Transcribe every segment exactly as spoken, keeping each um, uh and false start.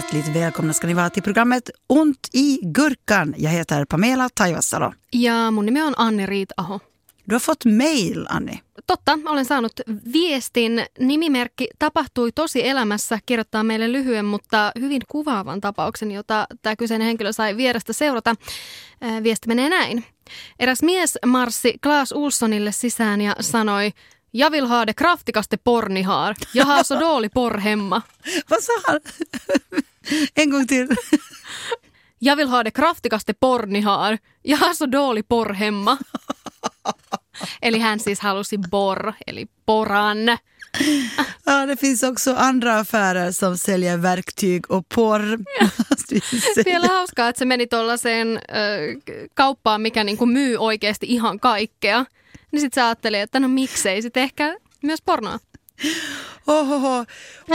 Hjärtligt välkomna ska ni vara till programmet Ont i gurkan. Jag heter Pamela Taivasalo. Ja mun nimi on Anni Riitaho. Du har fått mail, Anni. Totta, olen saanut viestin. Nimimerkki tapahtui tosi elämässä, kirjoittaa meille lyhyen, mutta hyvin kuvaavan tapauksen, jota tämä kyseinen henkilö sai vierestä seurata. Viesti menee näin. Eräs mies marssi Claes Olssonille sisään ja sanoi: "Jag vill ha det kraftigaste porr ni har. Jag har så dålig porr hemma." Vad sa han? En gång till. "Jag vill ha det kraftigaste porr ni har. Jag har så dålig porr hemma." Eli hän siis halusi borr, eli poran. Ja, det finns också andra affärer som säljer verktyg och porr. Vielä hauskaa, että se meni tuollaiseen äh, kauppaan, mikä niinku myy oikeasti ihan kaikkea. Niin sit sä ajattelee, että no miksei sit ehkä myös pornoa. Ohoho.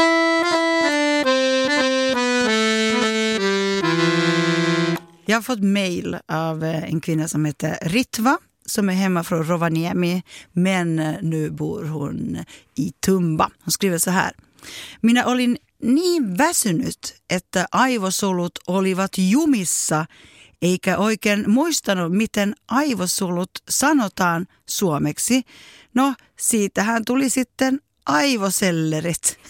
Jag har fått mail av en kvinna som heter Ritva, som är hemma från Rovaniemi, men nu bor hon i Tumba. Hon skriver så här: "Minä olin niin väsynyt, että aivosolut olivat jumissa, eikä oikein muistanut, miten aivosolut sanotaan suomeksi. No, siitähän tuli sitten aivosellerit."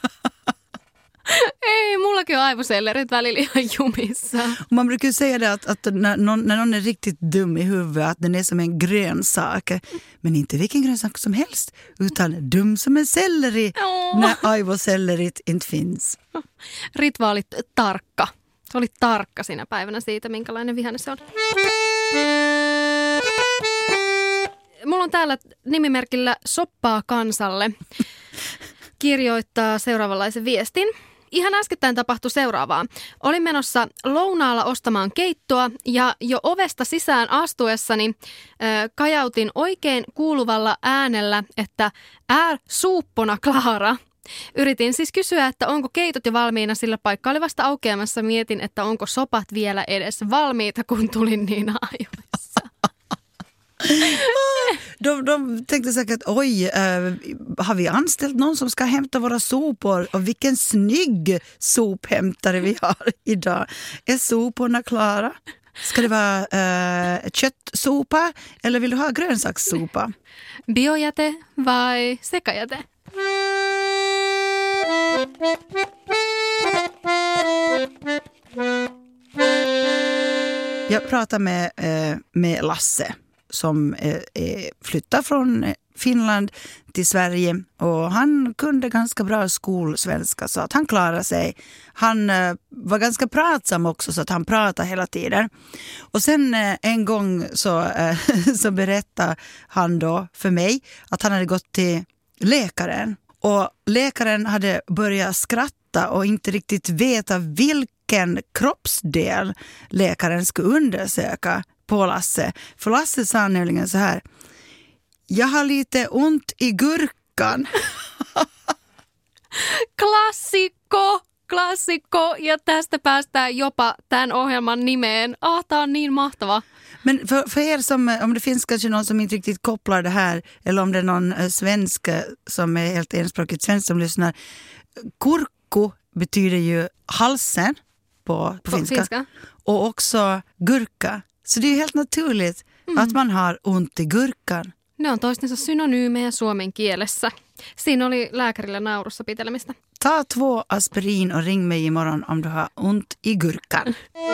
Ei, mullakin on aivosellerit välillä ihan jumissa. Man brukar säga det att, att när, någon, när någon är riktigt dum i huvudet, att den är som en grönsak. Men inte vilken grönsak som helst, utan dum som en selleri oh. när aivosellerit inte finns. Ritva oli tarkka. Se oli tarkka siinä päivänä siitä, minkälainen vihanne se on. Mulla on täällä nimimerkillä Soppaa kansalle. Kirjoittaa seuraavanlaisen viestin. Ihan äskettäin tapahtui seuraavaa. Olin menossa lounaalla ostamaan keittoa ja jo ovesta sisään astuessani äh, kajautin oikein kuuluvalla äänellä, että "är suuppona Klara". Yritin siis kysyä, että onko keitot jo valmiina, sillä paikka oli vasta aukeamassa. Mietin, että onko sopat vielä edes valmiita, kun tulin niin ajoissa. De, de tänkte säkert, oj, äh, har vi anställt någon som ska hämta våra sopor? Och vilken snygg sophämtare vi har idag. Är soporna klara? Ska det vara äh, köttsopa eller vill du ha grönsakssopa? Biojäte vai sekajäte? Jag pratar med, äh, med Lasse, som är, är, flyttar från Finland till Sverige, och han kunde ganska bra skolsvenska, så att han klarade sig. Han eh, var ganska pratsam också, så att han pratade hela tiden. Och sen eh, en gång så, eh, så berättade han då för mig att han hade gått till läkaren, och läkaren hade börjat skratta och inte riktigt veta vilken kroppsdel läkaren skulle undersöka på Lasse. För Lasse sa nämligen så här: "Jag har lite ont i gurkan." Klassikko, klassikko. Ja tästä päästään jopa tämän ohjelman nimeen. Ah, tää on niin mahtava. Men för, för er som, om det finns kanske någon som inte riktigt kopplar det här, eller om det är någon äh, svensk som är helt enspråkigt svensk som lyssnar. Kurkku betyder ju halsen på, på, på finska. finska. Och också gurka. Så det är helt naturligt mm. att man har ont i gurkan. Ne on toistensa synonyymejä suomen kielessä. Siinä oli lääkärillä naurussa pitelemistä. Ta två aspirin och ring mig imorgon om du har ont i gurkan.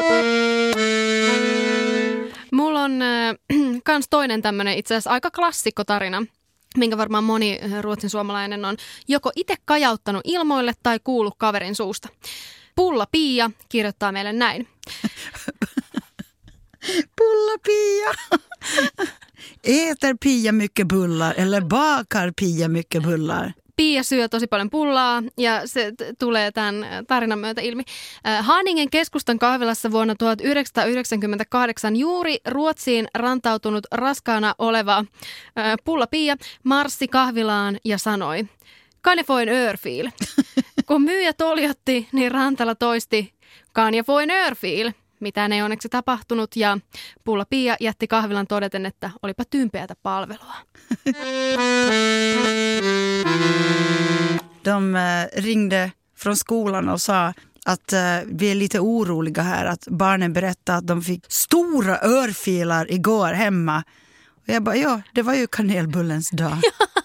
Mulla on äh, kans toinen tämmönen itse asiassa aika klassikkotarina, minkä varmaan moni ruotsin suomalainen on joko itse kajauttanut ilmoille tai kuullut kaverin suusta. Pulla Pia kirjoittaa meille näin. Pulla Pia. Äter Pia mycket bullar eller bakar Pia mycket bullar? Pia syö tosi paljon pullaa ja se t- tulee tämän tarinan myötä ilmi. Äh, Haningen keskustan kahvilassa vuonna tuhatyhdeksänsataayhdeksänkymmentäkahdeksan juuri Ruotsiin rantautunut raskaana oleva äh, Pulla Pia marssi kahvilaan ja sanoi: "Kan jag få en örfil?" Kun myyjä toljotti, niin Rantala toisti: "Kan jag få en örfil?" Mitään ei onneksi tapahtunut, ja Pulla Pia jätti kahvilan todeten, että olipa tympeätä palvelua. De ringde från skolan och sa: att uh, vi är lite oroliga här. Att barnen berättar att de fick stora örfilar igår hemma. Och jag bara, ja, det var ju kanelbullens dag.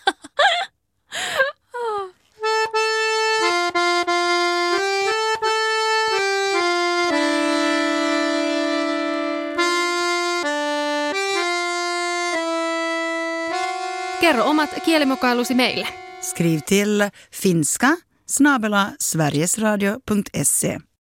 Kerro omat kielimokailusi meille. Skriv till finska snabel-a sverigesradio punkt se.